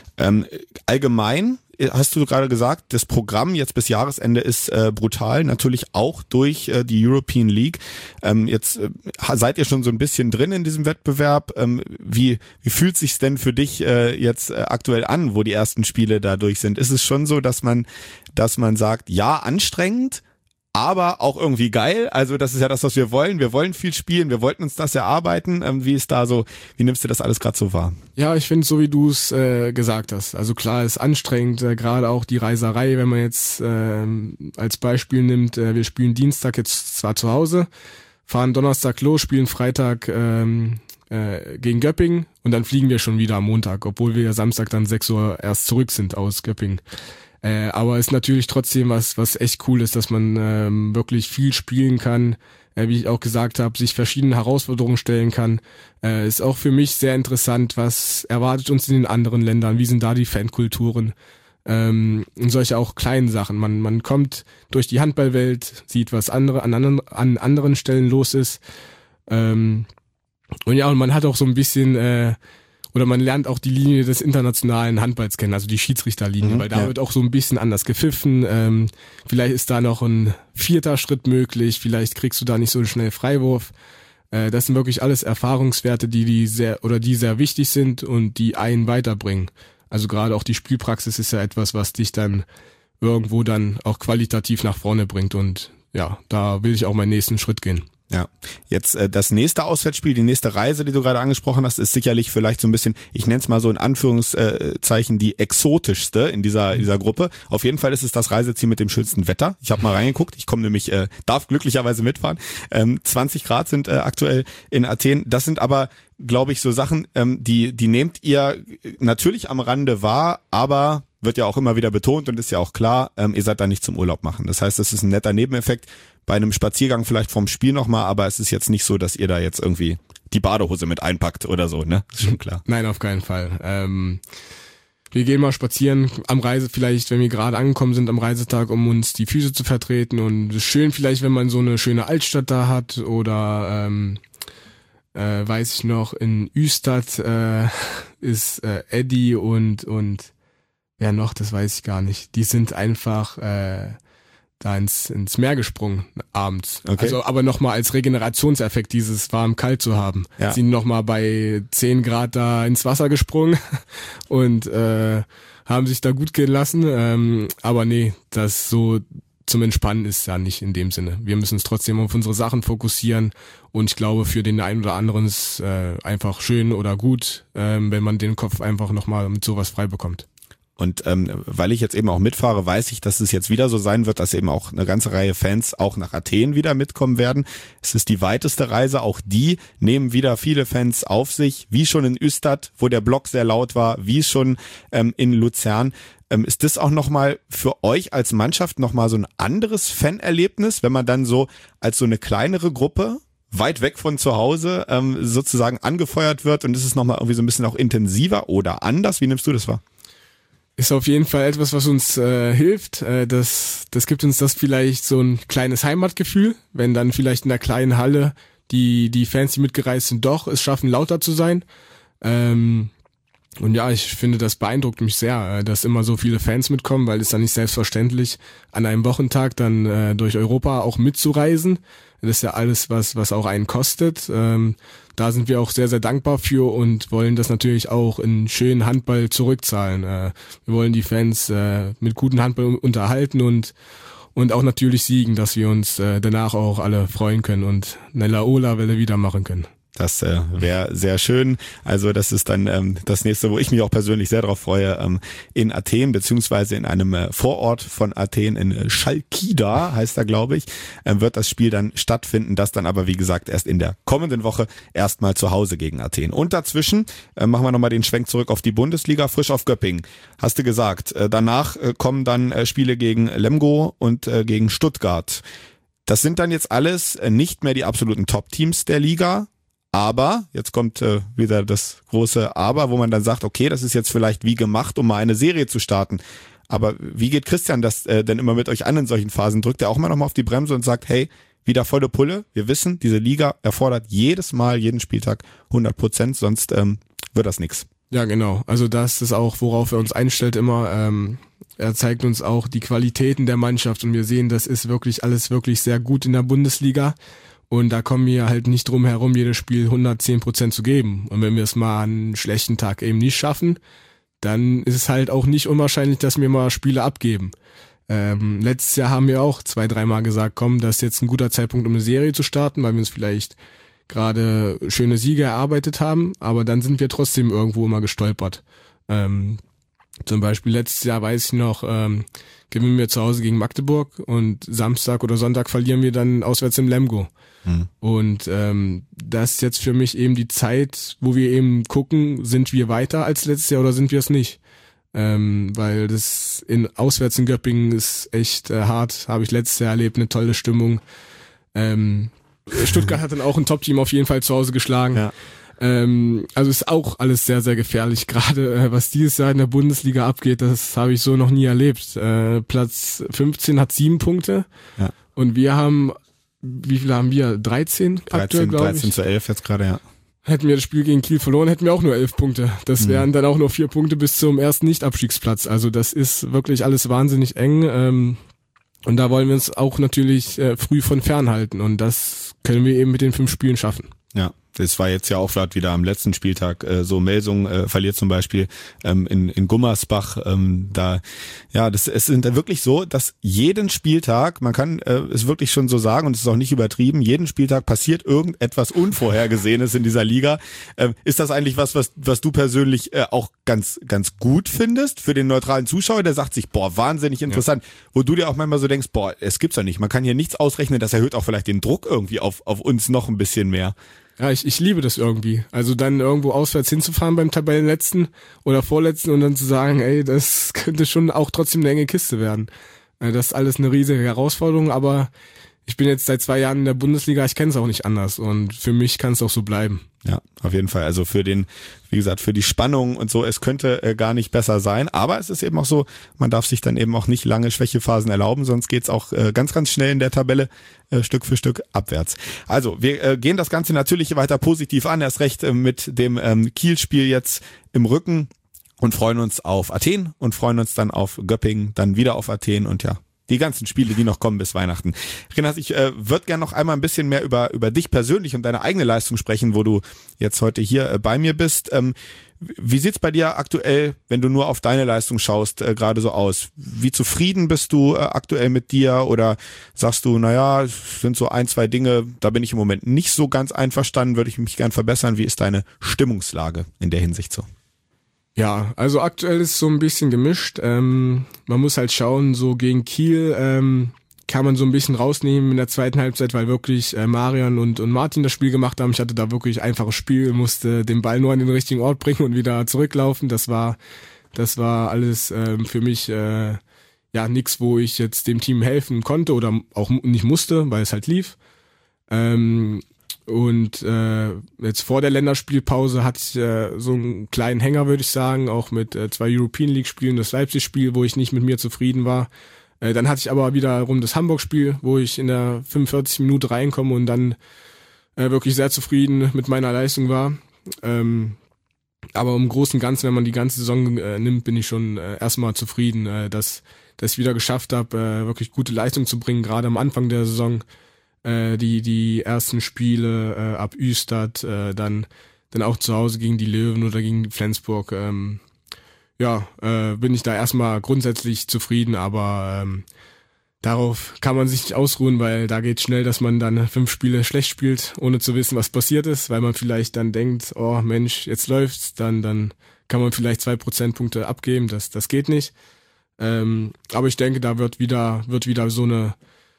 Allgemein hast du gerade gesagt, das Programm jetzt bis Jahresende ist brutal, natürlich auch durch die European League. Jetzt seid ihr schon so ein bisschen drin in diesem Wettbewerb. Wie fühlt sich's denn für dich jetzt aktuell an, wo die ersten Spiele da durch sind? Ist es schon so, dass man sagt, ja, anstrengend, aber auch irgendwie geil? Also das ist ja das, was wir wollen. Wir wollen viel spielen, wir wollten uns das erarbeiten. Wie ist da so, wie nimmst du das alles gerade so wahr? Ja, ich finde, so wie du es gesagt hast. Also klar, ist anstrengend, gerade auch die Reiserei, wenn man jetzt als Beispiel nimmt, wir spielen Dienstag jetzt zwar zu Hause, fahren Donnerstag los, spielen Freitag gegen Göppingen und dann fliegen wir schon wieder am Montag, obwohl wir ja Samstag dann 6 Uhr erst zurück sind aus Göppingen. Aber ist natürlich trotzdem was echt cool ist, dass man wirklich viel spielen kann, wie ich auch gesagt habe, sich verschiedene Herausforderungen stellen kann. Ist auch für mich sehr interessant, was erwartet uns in den anderen Ländern, wie sind da die Fankulturen und solche auch kleinen Sachen. Man kommt durch die Handballwelt, sieht, was an anderen Stellen los ist. Und ja, und man hat auch so ein bisschen oder man lernt auch die Linie des internationalen Handballs kennen, also die Schiedsrichterlinie, weil da wird auch so ein bisschen anders gepfiffen. Vielleicht ist da noch ein 4. Schritt möglich, vielleicht kriegst du da nicht so schnell Freiwurf. Das sind wirklich alles Erfahrungswerte, die sehr wichtig sind und die einen weiterbringen. Also gerade auch die Spielpraxis ist ja etwas, was dich dann irgendwo dann auch qualitativ nach vorne bringt und ja, da will ich auch meinen nächsten Schritt gehen. Ja, jetzt das nächste Auswärtsspiel, die nächste Reise, die du gerade angesprochen hast, ist sicherlich vielleicht so ein bisschen, ich nenne es mal so in Anführungszeichen, die exotischste in dieser Gruppe. Auf jeden Fall ist es das Reiseziel mit dem schönsten Wetter. Ich habe mal reingeguckt, ich komme nämlich, darf glücklicherweise mitfahren. 20 Grad sind aktuell in Athen. Das sind aber, glaube ich, so Sachen, die nehmt ihr natürlich am Rande wahr, aber wird ja auch immer wieder betont und ist ja auch klar, ihr seid da nicht zum Urlaub machen. Das heißt, das ist ein netter Nebeneffekt. Bei einem Spaziergang vielleicht vom Spiel nochmal, aber es ist jetzt nicht so, dass ihr da jetzt irgendwie die Badehose mit einpackt oder so, ne? Ist schon klar. Nein, auf keinen Fall. Wir gehen mal spazieren am Reise, vielleicht, wenn wir gerade angekommen sind am Reisetag, um uns die Füße zu vertreten, und es ist schön vielleicht, wenn man so eine schöne Altstadt da hat, oder weiß ich noch, in Ystad ist Eddie und wer noch, das weiß ich gar nicht. Die sind einfach da ins Meer gesprungen abends. Okay. Also aber nochmal als Regenerationseffekt, dieses warm-kalt zu haben. Ja. Sind nochmal bei 10 Grad da ins Wasser gesprungen und haben sich da gut gehen lassen. Aber nee, das so zum Entspannen ist ja nicht in dem Sinne. Wir müssen uns trotzdem auf unsere Sachen fokussieren, und ich glaube, für den einen oder anderen ist einfach schön oder gut, wenn man den Kopf einfach nochmal mit sowas frei bekommt. Und weil ich jetzt eben auch mitfahre, weiß ich, dass es jetzt wieder so sein wird, dass eben auch eine ganze Reihe Fans auch nach Athen wieder mitkommen werden. Es ist die weiteste Reise, auch die nehmen wieder viele Fans auf sich, wie schon in Ystad, wo der Block sehr laut war, wie schon in Luzern. Ist das auch nochmal für euch als Mannschaft nochmal so ein anderes Fanerlebnis, wenn man dann so als so eine kleinere Gruppe weit weg von zu Hause sozusagen angefeuert wird und ist es nochmal irgendwie so ein bisschen auch intensiver oder anders? Wie nimmst du das wahr? Ist auf jeden Fall etwas, was uns hilft. Das gibt uns das vielleicht so ein kleines Heimatgefühl, wenn dann vielleicht in der kleinen Halle die Fans, die mitgereist sind, doch es schaffen, lauter zu sein. Und ja, ich finde, das beeindruckt mich sehr, dass immer so viele Fans mitkommen, weil es dann nicht selbstverständlich an einem Wochentag dann durch Europa auch mitzureisen. Das ist ja alles, was auch einen kostet. Da sind wir auch sehr, sehr dankbar für und wollen das natürlich auch in schönen Handball zurückzahlen. Wir wollen die Fans mit gutem Handball unterhalten und auch natürlich siegen, dass wir uns danach auch alle freuen können und eine Laola-Welle wieder machen können. Das wäre sehr schön. Also das ist dann das nächste, wo ich mich auch persönlich sehr drauf freue, in Athen, beziehungsweise in einem Vorort von Athen, in Chalkida heißt da, glaube ich, wird das Spiel dann stattfinden. Das dann aber, wie gesagt, erst in der kommenden Woche erstmal zu Hause gegen Athen. Und dazwischen machen wir nochmal den Schwenk zurück auf die Bundesliga, frisch auf Göppingen. Hast du gesagt. Danach kommen dann Spiele gegen Lemgo und gegen Stuttgart. Das sind dann jetzt alles nicht mehr die absoluten Top-Teams der Liga. Aber, jetzt kommt wieder das große Aber, wo man dann sagt, okay, das ist jetzt vielleicht wie gemacht, um mal eine Serie zu starten. Aber wie geht Christian das denn immer mit euch an in solchen Phasen? Drückt er auch mal nochmal auf die Bremse und sagt, hey, wieder volle Pulle. Wir wissen, diese Liga erfordert jedes Mal, jeden Spieltag 100%, sonst wird das nix. Ja, genau. Also das ist auch, worauf er uns einstellt immer. Er zeigt uns auch die Qualitäten der Mannschaft und wir sehen, das ist wirklich alles wirklich sehr gut in der Bundesliga. Und da kommen wir halt nicht drum herum, jedes Spiel 110% zu geben. Und wenn wir es mal einen schlechten Tag eben nicht schaffen, dann ist es halt auch nicht unwahrscheinlich, dass wir mal Spiele abgeben. Letztes Jahr haben wir auch 2-3 Mal gesagt, komm, das ist jetzt ein guter Zeitpunkt, um eine Serie zu starten, weil wir uns vielleicht gerade schöne Siege erarbeitet haben, aber dann sind wir trotzdem irgendwo immer gestolpert. Zum Beispiel letztes Jahr, weiß ich noch, gewinnen wir zu Hause gegen Magdeburg und Samstag oder Sonntag verlieren wir dann auswärts im Lemgo. Und das ist jetzt für mich eben die Zeit, wo wir eben gucken, sind wir weiter als letztes Jahr oder sind wir es nicht? Weil das auswärts in Göppingen ist echt hart, habe ich letztes Jahr erlebt, eine tolle Stimmung. Stuttgart hat dann auch ein Top-Team auf jeden Fall zu Hause geschlagen. Ja. Also ist auch alles sehr, sehr gefährlich. Gerade was dieses Jahr in der Bundesliga abgeht, das habe ich so noch nie erlebt. Platz 15 hat 7 Punkte und wir haben, wie viele haben wir? 13 aktuell, glaube ich. 13-11 jetzt gerade, ja. Hätten wir das Spiel gegen Kiel verloren, hätten wir auch nur 11 Punkte. Das wären dann auch nur 4 Punkte bis zum ersten Nicht-Abstiegsplatz. Also das ist wirklich alles wahnsinnig eng. Und da wollen wir uns auch natürlich früh von fernhalten. Und das können wir eben mit den 5 Spielen schaffen. Ja, das war jetzt ja auch gerade wieder am letzten Spieltag so. Melsung verliert zum Beispiel in Gummersbach. Es sind da wirklich so, dass jeden Spieltag, man kann es wirklich schon so sagen und es ist auch nicht übertrieben, jeden Spieltag passiert irgendetwas Unvorhergesehenes in dieser Liga. Ist das eigentlich was du persönlich auch ganz ganz gut findest für den neutralen Zuschauer, der sagt sich, boah, wahnsinnig interessant, wo du dir auch manchmal so denkst, boah, es gibt's ja nicht, man kann hier nichts ausrechnen, das erhöht auch vielleicht den Druck irgendwie auf uns noch ein bisschen mehr. Ja, ich liebe das irgendwie. Also dann irgendwo auswärts hinzufahren beim Tabellenletzten oder Vorletzten und dann zu sagen, ey, das könnte schon auch trotzdem eine enge Kiste werden. Das ist alles eine riesige Herausforderung, aber ich bin jetzt seit 2 Jahren in der Bundesliga, ich kenne es auch nicht anders und für mich kann es auch so bleiben. Ja, auf jeden Fall. Also für die Spannung und so, es könnte gar nicht besser sein, aber es ist eben auch so, man darf sich dann eben auch nicht lange Schwächephasen erlauben, sonst geht's auch ganz, ganz schnell in der Tabelle Stück für Stück abwärts. Also wir gehen das Ganze natürlich weiter positiv an, erst recht mit dem Kiel-Spiel jetzt im Rücken und freuen uns auf Athen und freuen uns dann auf Göppingen, dann wieder auf Athen und ja, die ganzen Spiele, die noch kommen bis Weihnachten. Renas, ich würde gerne noch einmal ein bisschen mehr über dich persönlich und deine eigene Leistung sprechen, wo du jetzt heute hier bei mir bist. Wie sieht's bei dir aktuell, wenn du nur auf deine Leistung schaust, gerade so aus? Wie zufrieden bist du aktuell mit dir? Oder sagst du, naja, es sind so 1, 2 Dinge, da bin ich im Moment nicht so ganz einverstanden, würde ich mich gern verbessern. Wie ist deine Stimmungslage in der Hinsicht so? Ja, also aktuell ist es so ein bisschen gemischt. Man muss halt schauen, so gegen Kiel kann man so ein bisschen rausnehmen in der zweiten Halbzeit, weil wirklich Marian und Martin das Spiel gemacht haben. Ich hatte da wirklich einfaches Spiel, musste den Ball nur an den richtigen Ort bringen und wieder zurücklaufen. Das war alles für mich nichts, wo ich jetzt dem Team helfen konnte oder auch nicht musste, weil es halt lief. Und jetzt vor der Länderspielpause hatte ich so einen kleinen Hänger, würde ich sagen, auch mit 2 European League Spielen, das Leipzig-Spiel, wo ich nicht mit mir zufrieden war. Dann hatte ich aber wiederum das Hamburg-Spiel, wo ich in der 45 Minute reinkomme und dann wirklich sehr zufrieden mit meiner Leistung war. Aber im Großen und Ganzen, wenn man die ganze Saison nimmt, bin ich schon erstmal zufrieden, dass ich wieder geschafft habe, wirklich gute Leistung zu bringen, gerade am Anfang der Saison. Die ersten Spiele ab Ystad, dann auch zu Hause gegen die Löwen oder gegen Flensburg. Bin ich da erstmal grundsätzlich zufrieden, aber darauf kann man sich nicht ausruhen, weil da geht schnell, dass man dann 5 Spiele schlecht spielt, ohne zu wissen, was passiert ist, weil man vielleicht dann denkt, oh Mensch, jetzt läuft's, dann kann man vielleicht 2 Prozentpunkte abgeben, das geht nicht. Aber ich denke, da wird wieder so eine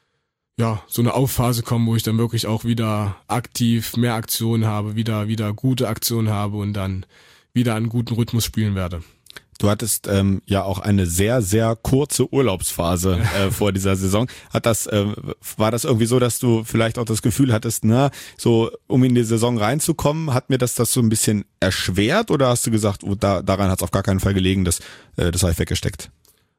Aufphase kommen, wo ich dann wirklich auch wieder aktiv mehr Aktionen habe, wieder gute Aktionen habe und dann wieder einen guten Rhythmus spielen werde. Du hattest ja auch eine sehr, sehr kurze Urlaubsphase vor dieser Saison. War das irgendwie so, dass du vielleicht auch das Gefühl hattest, so um in die Saison reinzukommen, hat mir das so ein bisschen erschwert, oder hast du gesagt, daran hat es auf gar keinen Fall gelegen, das habe ich weggesteckt?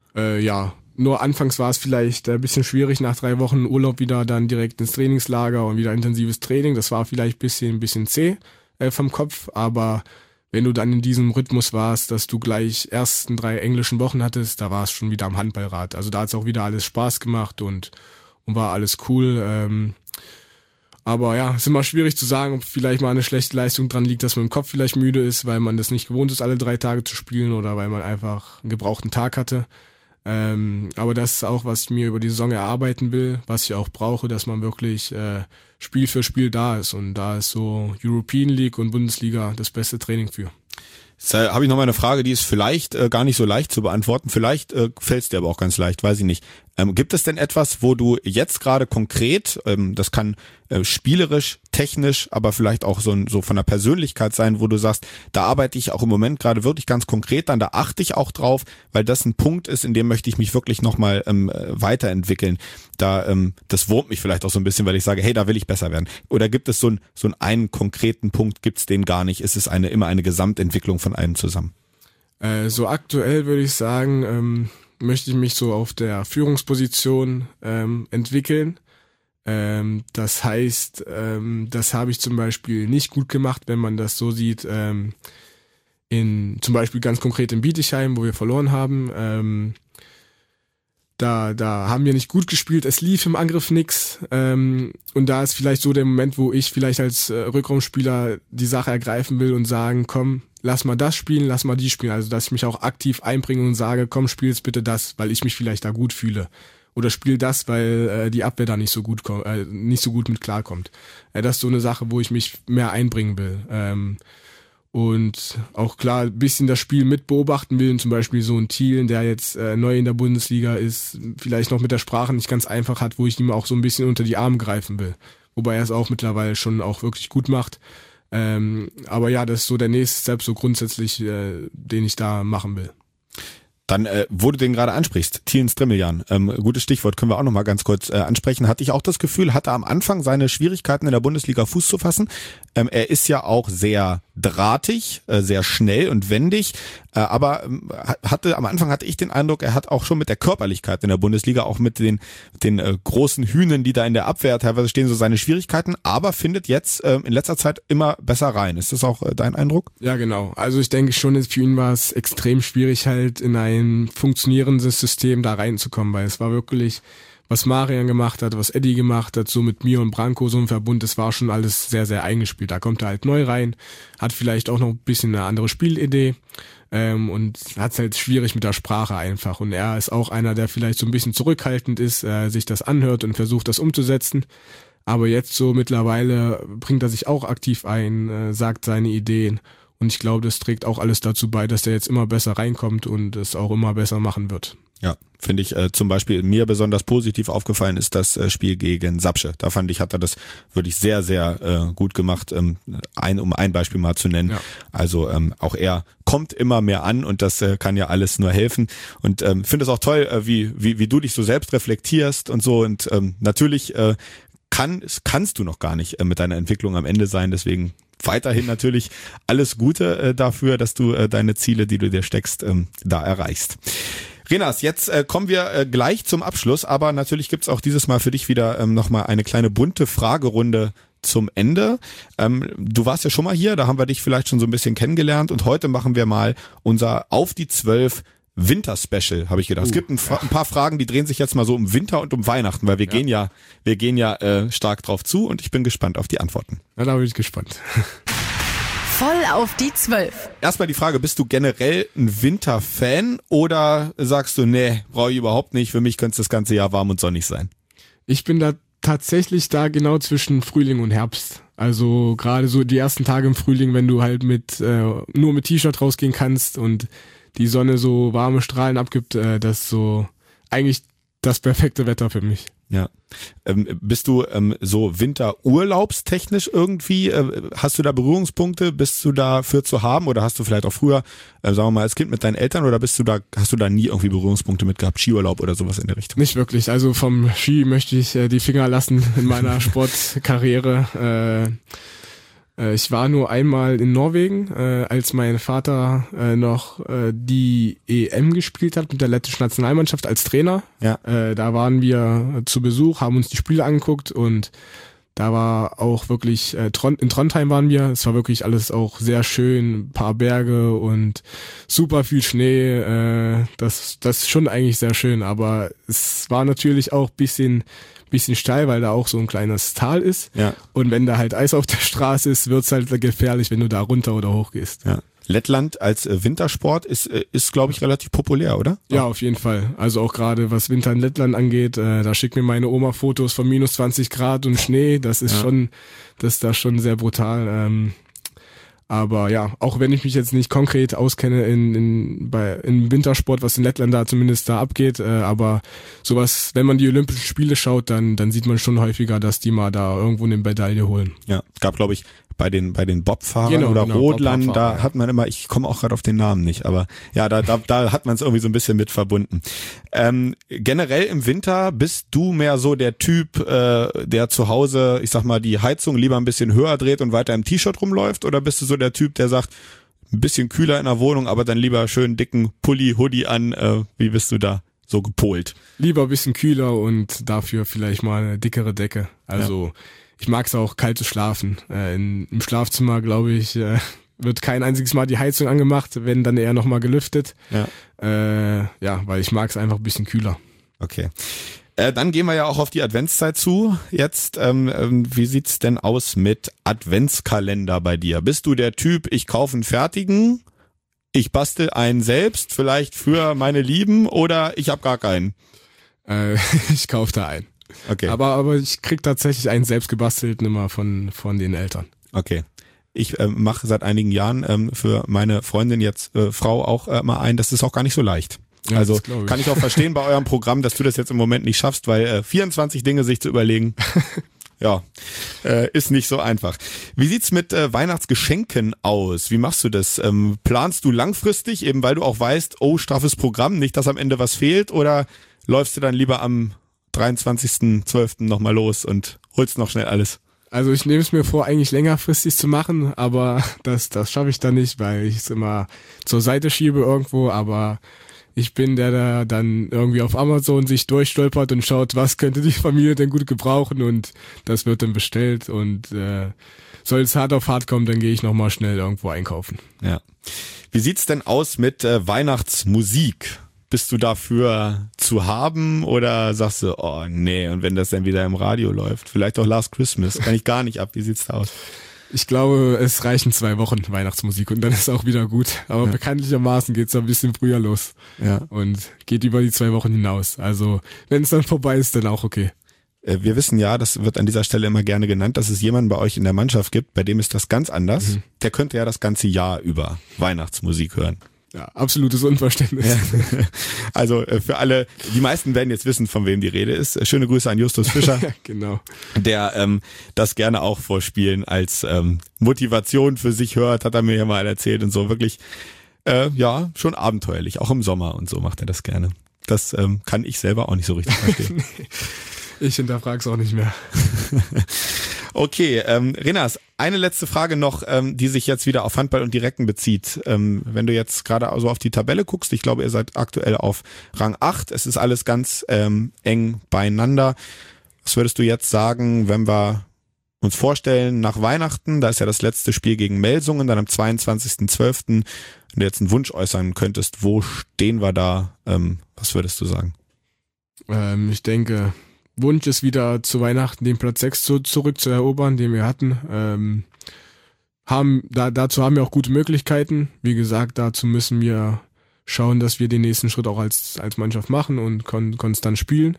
Nur anfangs war es vielleicht ein bisschen schwierig, nach 3 Wochen Urlaub wieder dann direkt ins Trainingslager und wieder intensives Training. Das war vielleicht ein bisschen zäh vom Kopf, aber wenn du dann in diesem Rhythmus warst, dass du gleich ersten 3 englischen Wochen hattest, da war es schon wieder am Handballrad. Also da hat es auch wieder alles Spaß gemacht und war alles cool. Aber ja, ist immer schwierig zu sagen, ob vielleicht mal eine schlechte Leistung dran liegt, dass man im Kopf vielleicht müde ist, weil man das nicht gewohnt ist, alle 3 Tage zu spielen, oder weil man einfach einen gebrauchten Tag hatte. Aber das ist auch, was ich mir über die Saison erarbeiten will, was ich auch brauche, dass man wirklich Spiel für Spiel da ist. Und da ist so European League und Bundesliga das beste Training für. Jetzt habe ich noch mal eine Frage, die ist vielleicht gar nicht so leicht zu beantworten. Vielleicht fällt es dir aber auch ganz leicht, weiß ich nicht. Gibt es denn etwas, wo du jetzt gerade konkret, das kann spielerisch, technisch, aber vielleicht auch so von der Persönlichkeit sein, wo du sagst, da arbeite ich auch im Moment gerade wirklich ganz konkret dann, da achte ich auch drauf, weil das ein Punkt ist, in dem möchte ich mich wirklich nochmal weiterentwickeln. Das wurmt mich vielleicht auch so ein bisschen, weil ich sage, hey, da will ich besser werden. Oder gibt es so einen konkreten Punkt, gibt's den gar nicht? Ist es immer eine Gesamtentwicklung von allem zusammen? So aktuell würde ich sagen, möchte ich mich so auf der Führungsposition entwickeln. Das heißt, das habe ich zum Beispiel nicht gut gemacht, wenn man das so sieht, zum Beispiel ganz konkret in Bietigheim, wo wir verloren haben. Da haben wir nicht gut gespielt, es lief im Angriff nix. Und da ist vielleicht so der Moment, wo ich vielleicht als Rückraumspieler die Sache ergreifen will und sagen, komm, lass mal das spielen, lass mal die spielen. Also dass ich mich auch aktiv einbringe und sage, komm, spiel jetzt bitte das, weil ich mich vielleicht da gut fühle. Oder spiel das, weil die Abwehr da nicht so gut mit klarkommt. Das ist so eine Sache, wo ich mich mehr einbringen will. Und auch klar ein bisschen das Spiel mit beobachten will. Und zum Beispiel so ein Thielen, der jetzt neu in der Bundesliga ist, vielleicht noch mit der Sprache nicht ganz einfach hat, wo ich ihm auch so ein bisschen unter die Arme greifen will. Wobei er es auch mittlerweile schon auch wirklich gut macht. Aber ja, das ist so der nächste Step, so grundsätzlich, den ich da machen will. Dann, wo du den gerade ansprichst, Thielen Strimmeljan, gutes Stichwort, können wir auch nochmal ganz kurz ansprechen. Hatte ich auch das Gefühl, hatte am Anfang seine Schwierigkeiten in der Bundesliga Fuß zu fassen. Er ist ja auch sehr drahtig, sehr schnell und wendig, aber am Anfang hatte ich den Eindruck, er hat auch schon mit der Körperlichkeit in der Bundesliga, auch mit den großen Hühnen, die da in der Abwehr teilweise stehen, so seine Schwierigkeiten, aber findet jetzt in letzter Zeit immer besser rein. Ist das auch dein Eindruck? Ja, genau. Also ich denke schon, für ihn war es extrem schwierig, halt in ein funktionierendes System da reinzukommen, weil es war wirklich, was Marian gemacht hat, was Eddie gemacht hat, so mit mir und Branko, so ein Verbund, das war schon alles sehr, sehr eingespielt. Da kommt er halt neu rein, hat vielleicht auch noch ein bisschen eine andere Spielidee und hat es halt schwierig mit der Sprache einfach. Und er ist auch einer, der vielleicht so ein bisschen zurückhaltend ist, sich das anhört und versucht, das umzusetzen. Aber jetzt so mittlerweile bringt er sich auch aktiv ein, sagt seine Ideen. Und ich glaube, das trägt auch alles dazu bei, dass der jetzt immer besser reinkommt und es auch immer besser machen wird. Ja, finde ich zum Beispiel mir besonders positiv aufgefallen ist das Spiel gegen Sapsche. Da fand ich, hat er das wirklich sehr, sehr gut gemacht, um ein Beispiel mal zu nennen. Ja. Also auch er kommt immer mehr an und das kann ja alles nur helfen. Und finde es auch toll, wie du dich so selbst reflektierst und so. Und natürlich kannst du noch gar nicht mit deiner Entwicklung am Ende sein. Deswegen weiterhin natürlich alles Gute dafür, dass du deine Ziele, die du dir steckst, da erreichst. Renas, jetzt kommen wir gleich zum Abschluss, aber natürlich gibt's auch dieses Mal für dich wieder nochmal eine kleine bunte Fragerunde zum Ende. Du warst ja schon mal hier, da haben wir dich vielleicht schon so ein bisschen kennengelernt und heute machen wir mal unser Auf die 12 Winter-Special, habe ich gedacht. Es gibt ein paar Fragen, die drehen sich jetzt mal so um Winter und um Weihnachten, weil wir gehen ja stark drauf zu und ich bin gespannt auf die Antworten. Ja, da bin ich gespannt. Voll auf die 12. Erstmal die Frage, bist du generell ein Winterfan oder sagst du, nee, brauche ich überhaupt nicht, für mich könnte es das ganze Jahr warm und sonnig sein? Ich bin da tatsächlich genau zwischen Frühling und Herbst. Also gerade so die ersten Tage im Frühling, wenn du halt nur mit T-Shirt rausgehen kannst und die Sonne so warme Strahlen abgibt, das ist so eigentlich das perfekte Wetter für mich. Ja. Bist du so winterurlaubstechnisch irgendwie, hast du da Berührungspunkte, bist du dafür zu haben oder hast du vielleicht auch früher, sagen wir mal, als Kind mit deinen Eltern oder hast du da nie irgendwie Berührungspunkte mit gehabt, Skiurlaub oder sowas in der Richtung? Nicht wirklich, also vom Ski möchte ich die Finger lassen in meiner Sportkarriere. Ich war nur einmal in Norwegen, als mein Vater noch die EM gespielt hat mit der lettischen Nationalmannschaft als Trainer. Ja. Da waren wir zu Besuch, haben uns die Spiele angeguckt und da war auch wirklich, in Trondheim waren wir, es war wirklich alles auch sehr schön, ein paar Berge und super viel Schnee, das ist schon eigentlich sehr schön, aber es war natürlich auch bisschen steil, weil da auch so ein kleines Tal ist. Ja. Und wenn da halt Eis auf der Straße ist, wird's halt gefährlich, wenn du da runter oder hoch gehst. Ja. Lettland als Wintersport ist glaube ich, relativ populär, oder? Ja, auf jeden Fall. Also auch gerade was Winter in Lettland angeht, da schickt mir meine Oma Fotos von minus 20 Grad und Schnee. Das ist da schon sehr brutal. Aber ja, auch wenn ich mich jetzt nicht konkret auskenne im Wintersport, was in Lettland da zumindest da abgeht, aber sowas, wenn man die Olympischen Spiele schaut, dann sieht man schon häufiger, dass die mal da irgendwo eine Medaille holen. Ja, gab glaube ich bei den Bobfahrern oder Rodlern, da hat man immer, ich komme auch gerade auf den Namen nicht, aber ja, da hat man es irgendwie so ein bisschen mit verbunden. Generell im Winter bist du mehr so der Typ, der zu Hause, ich sag mal, die Heizung lieber ein bisschen höher dreht und weiter im T-Shirt rumläuft, oder bist du so der Typ, der sagt, ein bisschen kühler in der Wohnung, aber dann lieber schön dicken Pulli, Hoodie an, wie bist du da so gepolt? Lieber ein bisschen kühler und dafür vielleicht mal eine dickere Decke. Also ich mag es auch kalt zu schlafen. Im Schlafzimmer, glaube ich, wird kein einziges Mal die Heizung angemacht, wenn dann eher nochmal gelüftet. Ja, weil ich mag es einfach ein bisschen kühler. Okay. Dann gehen wir ja auch auf die Adventszeit zu. Jetzt, wie sieht's denn aus mit Adventskalender bei dir? Bist du der Typ, ich kaufe einen fertigen, ich bastel einen selbst, vielleicht für meine Lieben, oder ich habe gar keinen? Ich kaufe da einen. Okay. Aber ich krieg tatsächlich einen selbst gebastelten immer von den Eltern. Okay. Ich mache seit einigen Jahren für meine Freundin jetzt Frau auch mal ein. Das ist auch gar nicht so leicht. Ja, also kann ich auch verstehen bei eurem Programm, dass du das jetzt im Moment nicht schaffst, weil 24 Dinge sich zu überlegen, ja, ist nicht so einfach. Wie sieht's mit Weihnachtsgeschenken aus? Wie machst du das? Planst du langfristig, eben weil du auch weißt, oh, straffes Programm, nicht, dass am Ende was fehlt, oder läufst du dann lieber am 23.12. nochmal los und holst noch schnell alles? Also ich nehme es mir vor, eigentlich längerfristig zu machen, aber das schaffe ich dann nicht, weil ich es immer zur Seite schiebe irgendwo, aber ich bin der da dann irgendwie auf Amazon sich durchstolpert und schaut, was könnte die Familie denn gut gebrauchen, und das wird dann bestellt, und soll es hart auf hart kommen, dann gehe ich nochmal schnell irgendwo einkaufen. Ja. Wie sieht's denn aus mit Weihnachtsmusik? Bist du dafür zu haben oder sagst du, oh nee, und wenn das dann wieder im Radio läuft, vielleicht auch Last Christmas, kann ich gar nicht ab, wie sieht's da aus? Ich glaube, es reichen 2 Wochen Weihnachtsmusik und dann ist auch wieder gut, aber bekanntlichermaßen geht's ein bisschen früher los und geht über die 2 Wochen hinaus, also wenn es dann vorbei ist, dann auch okay. Wir wissen ja, das wird an dieser Stelle immer gerne genannt, dass es jemanden bei euch in der Mannschaft gibt, bei dem ist das ganz anders, der könnte ja das ganze Jahr über Weihnachtsmusik hören. Ja, absolutes Unverständnis. Ja. Also für alle, die meisten werden jetzt wissen, von wem die Rede ist. Schöne Grüße an Justus Fischer, genau, der das gerne auch vorspielen als Motivation für sich hört, hat er mir ja mal erzählt und so. Wirklich, schon abenteuerlich, auch im Sommer und so macht er das gerne. Das kann ich selber auch nicht so richtig verstehen. Ich hinterfrage es auch nicht mehr. Okay, Renas, eine letzte Frage noch, die sich jetzt wieder auf Handball und die Recken bezieht. Wenn du jetzt gerade also auf die Tabelle guckst, ich glaube, ihr seid aktuell auf Rang 8. Es ist alles ganz eng beieinander. Was würdest du jetzt sagen, wenn wir uns vorstellen, nach Weihnachten, da ist ja das letzte Spiel gegen Melsungen, dann am 22.12., wenn du jetzt einen Wunsch äußern könntest, wo stehen wir da? Was würdest du sagen? Ich denke, Wunsch ist wieder zu Weihnachten den Platz 6 zurück zu erobern, den wir hatten. Dazu haben wir auch gute Möglichkeiten. Wie gesagt, dazu müssen wir schauen, dass wir den nächsten Schritt auch als Mannschaft machen und konstant spielen.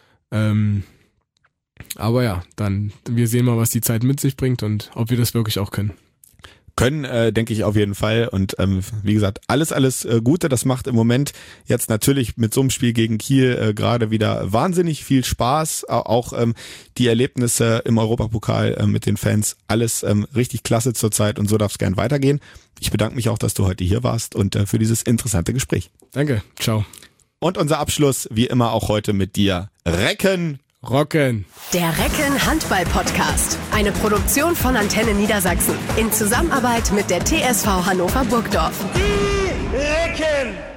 Aber ja, dann wir sehen mal, was die Zeit mit sich bringt und ob wir das wirklich auch können. Denke ich auf jeden Fall. Und wie gesagt, alles Gute. Das macht im Moment jetzt natürlich mit so einem Spiel gegen Kiel gerade wieder wahnsinnig viel Spaß. Auch die Erlebnisse im Europapokal mit den Fans, alles richtig klasse zurzeit und so darf es gern weitergehen. Ich bedanke mich auch, dass du heute hier warst und für dieses interessante Gespräch. Danke, ciao. Und unser Abschluss, wie immer auch heute mit dir. Recken! Rocken. Der Recken Handball Podcast. Eine Produktion von Antenne Niedersachsen. In Zusammenarbeit mit der TSV Hannover Burgdorf. Die Recken!